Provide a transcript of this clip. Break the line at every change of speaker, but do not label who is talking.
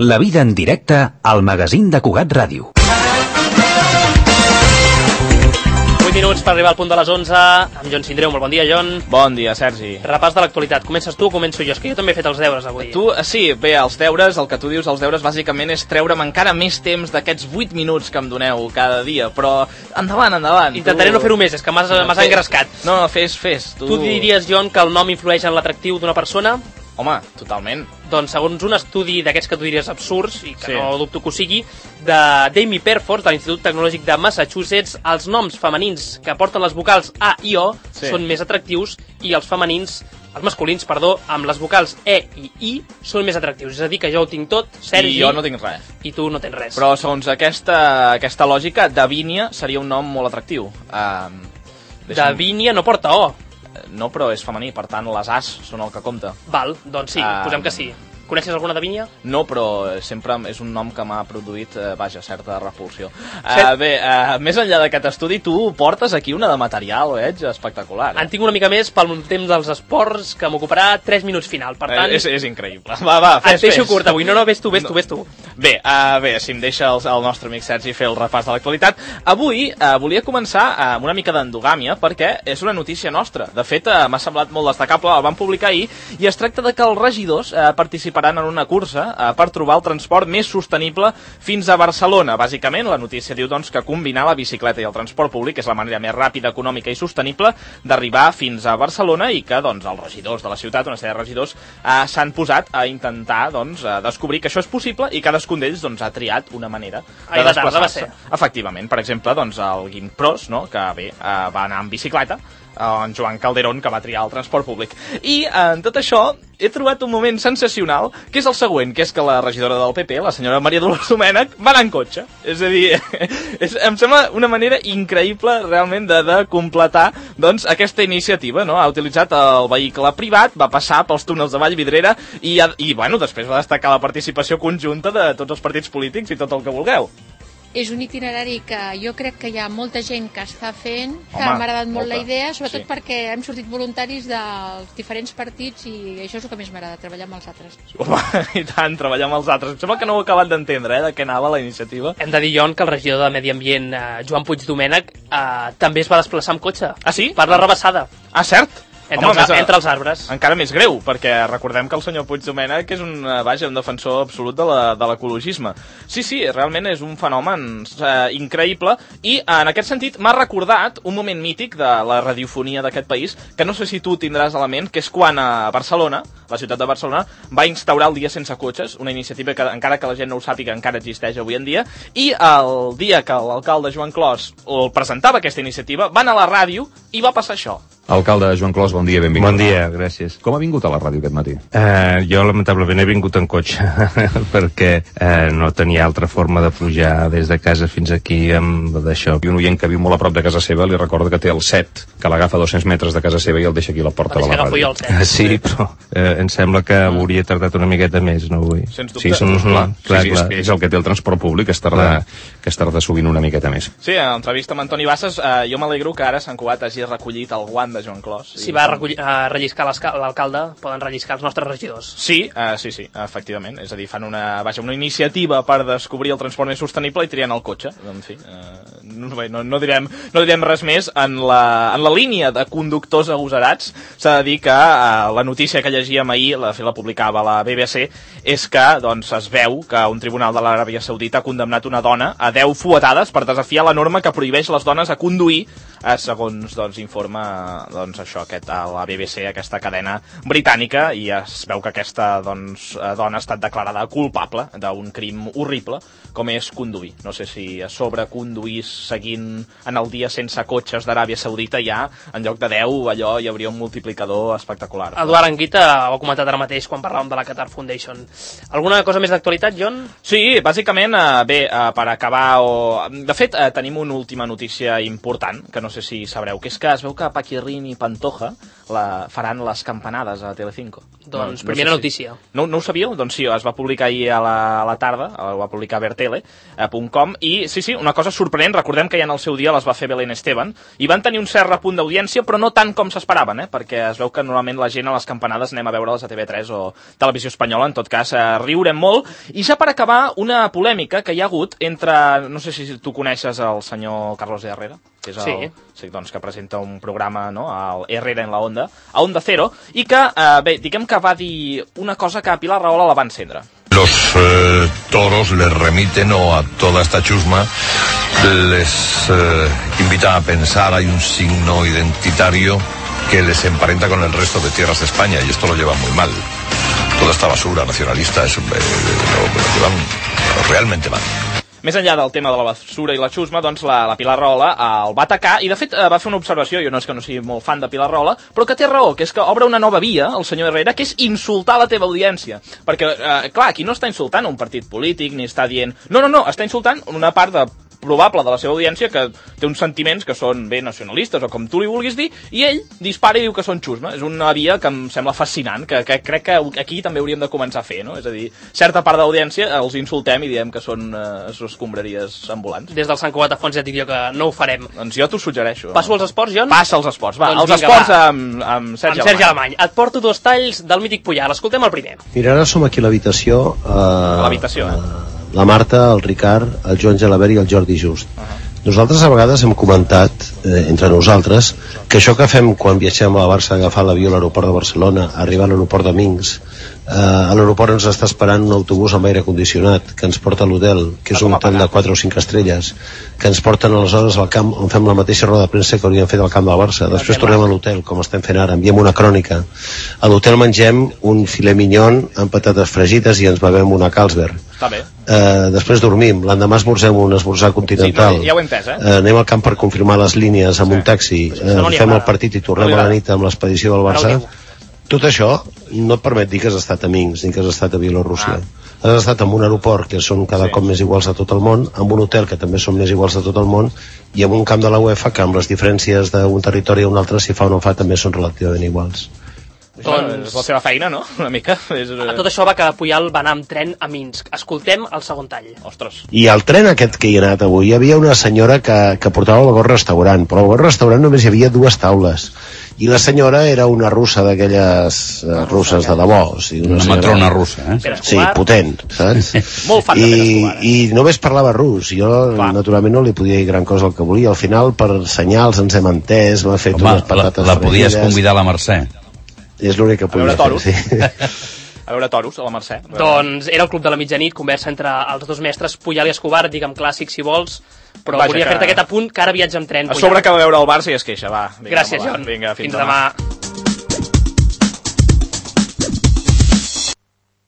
La vida en directe al magazín de Cugat Ràdio.
8 minuts per arribar al punt de les 11 amb Jon Sindreu. Molt bon dia, Jon.
Bon dia, Sergi.
Repàs de l'actualitat. Comences tu o començo jo? És que jo també he fet els deures avui.
Tu, sí, bé, els deures, el que tu dius, els deures bàsicament és treure'm encara més temps d'aquests 8 minuts que em doneu cada dia, però endavant.
Intentaré no fer-ho més, és que m'has engrescat.
No, fes.
Tu diries, Jon, que el nom influeix en l'atractiu d'una persona?
Home, totalment.
Doncs segons un estudi d'aquests que tu diries absurds, i que
Sí.
no dubto que ho sigui, de Damie Perford, de l'Institut Tecnològic de Massachusetts, els noms femenins que porten les vocals A i O són més atractius i els masculins, amb les vocals E i I són més atractius. És a dir, que jo ho tinc tot, Sergi...
I jo no tinc res.
I tu no tens res.
Però segons aquesta lògica, Davinia seria un nom molt atractiu.
Davinia no porta O.
No, però és femení, per tant les As són el que compta.
Val, doncs sí, posem que sí. Coneixes alguna Davinia?
No, però sempre és un nom que m'ha produït, certa repulsió. Més enllà d'aquest estudi, tu portes aquí una de material, veig, espectacular.
En tinc una mica més pel temps dels esports, que m'ocuparà 3 minuts final, per tant...
És increïble. Va, fes.
Et deixo curt avui. No, ves tu.
Bé, si em deixa el nostre amic Sergi fer el repàs de l'actualitat. Avui volia començar amb una mica d'endogàmia, perquè és una notícia nostra. De fet, m'ha semblat molt destacable, el vam publicar ahir, i es tracta de que els regidors participaran en una cursa per trobar el transport més sostenible fins a Barcelona. Bàsicament, la notícia diu doncs, que combinar la bicicleta i el transport públic és la manera més ràpida, econòmica i sostenible d'arribar fins a Barcelona, i que doncs, els regidors de la ciutat, una sèrie de regidors, s'han posat a intentar descobrir que això és possible, i cadascun d'ells ha triat una manera de desplaçar-se. Efectivament, per exemple, el Guim Pros, que va anar amb bicicleta, en Joan Calderón, que va triar el transport públic. I en tot això he trobat un moment sensacional, que és el següent, que és que la regidora del PP, la senyora Maria Dolors Domènech, va anar en cotxe. És a dir, em sembla una manera increïble realment de completar aquesta iniciativa, no? Ha utilitzat el vehicle privat, va passar pels túnels de Vallvidrera i després va destacar la participació conjunta de tots els partits polítics i tot el que vulgueu.
És un itinerari que jo crec que hi ha molta gent que està fent, que m'ha agradat molt la idea, sobretot perquè hem sortit voluntaris dels diferents partits i això és el que més m'agrada, treballar amb els altres.
Home, i tant, treballar amb els altres. Em sembla que no ho he acabat d'entendre, de què anava la iniciativa.
Hem de dir, Jon, que el regidor de Medi Ambient, Joan Puig Domènech, també es va desplaçar amb cotxe.
Ah, sí?
Per la rebassada.
Ah, cert?
Entre els arbres.
Encara més greu, perquè recordem que el senyor Puig Domènech és un defensor absolut de l'ecologisme. Sí, realment és un fenomen increïble, i en aquest sentit m'ha recordat un moment mític de la radiofonia d'aquest país, que no sé si tu tindràs a la ment, que és quan a Barcelona, la ciutat de Barcelona, va instaurar el Dia Sense Cotxes, una iniciativa que, encara que la gent no ho sàpiga, encara existeix avui en dia, i el dia que l'alcalde Joan Clos presentava aquesta iniciativa, va anar a la ràdio i va passar això.
Alcalde Joan Clos, bon dia, benvingut.
Bon dia, gràcies.
Com ha vingut a la ràdio aquest matí?
Jo, lamentablement, he vingut en cotxe, perquè no tenia altra forma de pujar des de casa fins aquí amb d'això. I un oient que viu molt a prop de casa seva li recorda que té el 7, que l'agafa 200 metres de casa seva i el deixa aquí a la porta de la ràdio. Sí, però em sembla que hauria tardat una miqueta més, no vull.
Sens dubte.
Clar, és el que té el transport públic, que es tarda sovint una miqueta més.
Sí, en l'entrevista amb Antoni Bassas, jo m'alegro que ara Sant Cugat hagi recollit el guant de Joan Clos.
Si va relliscar l'alcalde, poden relliscar els nostres regidors.
Sí, efectivament. És a dir, fan una iniciativa per descobrir el transport més sostenible i trien el cotxe. En fi, no direm res més. En la línia de conductors agosarats, s'ha de dir que la notícia que llegíem ahir, la publicava la BBC, és que es veu que un tribunal de l'Aràbia Saudita ha condemnat una dona a 10 fuetades per desafiar la norma que prohibeix les dones a conduir, segons informa la BBC, aquesta cadena britànica, i es veu que aquesta dona ha estat declarada culpable d'un crim horrible, com és conduir. No sé si a sobre conduir seguint en el Dia Sense Cotxes d'Aràbia Saudita ja, en lloc de 10, allò hi hauria un multiplicador espectacular.
Eduard Anguita ho ha comentat ara mateix quan parlàvem de la Qatar Foundation. Alguna cosa més d'actualitat, Jon?
Sí, bàsicament, per acabar... De fet, tenim una última notícia important, que no sé si sabreu, que és que es veu que Paquirrin i Pantoja faran les campanades a Telecinco.
Doncs primera notícia.
No ho sabíeu? Doncs sí, es va publicar ahir a la tarda, ho va publicar vertele.com, i sí, una cosa sorprenent, recordem que ja en el seu dia les va fer Belén Esteban, i van tenir un cert repunt d'audiència, però no tant com s'esperaven, perquè es veu que normalment la gent a les campanades anem a veure-les a TV3 o Televisió Espanyola, en tot cas, riurem molt. I ja per acabar, una polèmica que hi ha hagut entre, no sé si tu coneixes el senyor Carlos de Herrera, que és sí, doncs que presenta un programa, no?, al Herrera en la Onda, a Onda Cero, i que, bé, diguem que va dir una cosa que a Pilar Rahola la va encendre.
Los toros les remiten o a toda esta chusma les invitan a pensar, hay un signo identitario que les emparenta con el resto de tierras de España y esto lo lleva muy mal. Toda esta basura nacionalista lo llevan realmente mal.
Més enllà del tema de la basura i la xusma, doncs la Pilar Rahola el va atacar i, de fet, va fer una observació, jo no és que no sigui molt fan de Pilar Rahola, però que té raó, que és que obre una nova via, el senyor Herrera, que és insultar la teva audiència. Perquè, clar, aquí no està insultant un partit polític, ni està dient... No, està insultant una part probable de la seva audiència que té uns sentiments que són bé nacionalistes o com tu li vulguis dir, i ell dispara i diu que són xusma. És una via que em sembla fascinant, que crec que aquí també hauríem de començar a fer, no? És a dir, certa part de l'audiència els insultem i diem que són escombraries ambulants.
Des del Sant Cugat a Fons ja et dic jo que no ho farem.
Doncs jo t'ho suggereixo.
Passo als esports, Jon?
Passa als esports, va.
Doncs
els esports amb Sergi Alemany.
Et porto 2 talls del mític Puyal. Escoltem el primer.
Mira, ara som aquí a l'habitació.
A l'habitació,
La Marta, el Ricard, el Joan Gelabert i el Jordi Just. Nosaltres a vegades hem comentat, entre nosaltres, que això que fem quan viatgem a Barça, agafar l'avió a l'aeroport de Barcelona, arribar a l'aeroport de Minsk, a l'aeroport ens està esperant un autobús amb aire condicionat que ens porta a l'hotel, que és un hotel de 4 o 5 estrelles, que ens porten aleshores al camp on fem la mateixa roda de premsa que hauríem fet al camp del Barça. Després tornem a l'hotel, com estem fent ara, enviem una crònica. A l'hotel mengem un filet mignon amb patates fregides i ens bevem una Carlsberg. Després dormim, l'endemà esmorzem un esmorzar continental.
Ja ho hem entès,
anem al camp per confirmar les línies amb un taxi, fem el partit i tornem a la nit amb l'expedició del Barça. Tot això no et permet dir que has estat a Minsk ni que has estat a Bielorússia. Has estat en un aeroport que són cada cop més iguals a tot el món, amb un hotel que també són més iguals a tot el món, i amb un camp de la UEFA que amb les diferències d'un territori a un altre, si fa o no fa, també són relativament iguals.
Doncs és la seva feina, no? Una mica.
A tot això va que Puyal va anar amb tren a Minsk. Escoltem el segon tall.
Ostres.
I al tren aquest que hi ha anat avui hi havia una senyora que portava el vagó restaurant, però al vagó restaurant només hi havia 2 taules. I la senyora era una russa d'aquelles russes de debò. O sigui,
una matrona russa,
Sí, potent, saps?
Molt fan de Pere Escobar,
I només parlava rus. Jo, naturalment, no li podia dir gran cosa el que volia. Al final, per senyals, ens hem entès, m'ha fet unes patates
la podies convidar a la Mercè.
És l'únic que podia
fer, sí. A veure toros, a la Mercè.
Doncs era el Club de la Mitjanit, conversa entre els 2 mestres, Puyal i Escobar, digue'm clàssic si vols, però volia fer-te aquest apunt que ara viatja amb tren.
A sobre que va veure el Barça i es queixa, va.
Gràcies, Jon.
Vinga, fins
demà.